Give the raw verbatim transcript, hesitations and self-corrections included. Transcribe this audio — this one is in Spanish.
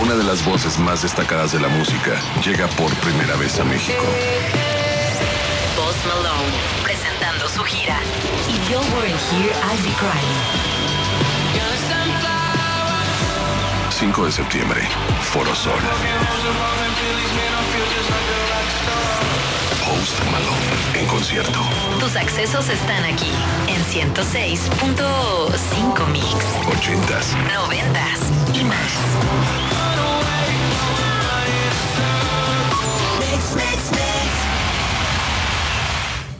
una de las voces más destacadas de la música, llega por primera vez a México. Post Malone, presentando su gira If You Weren't Here, I'd Be Crying. cinco de septiembre, Foro Sol. Post Malone en concierto. Tus accesos están aquí en ciento seis punto cinco Mix. Ochentas, Noventas y más.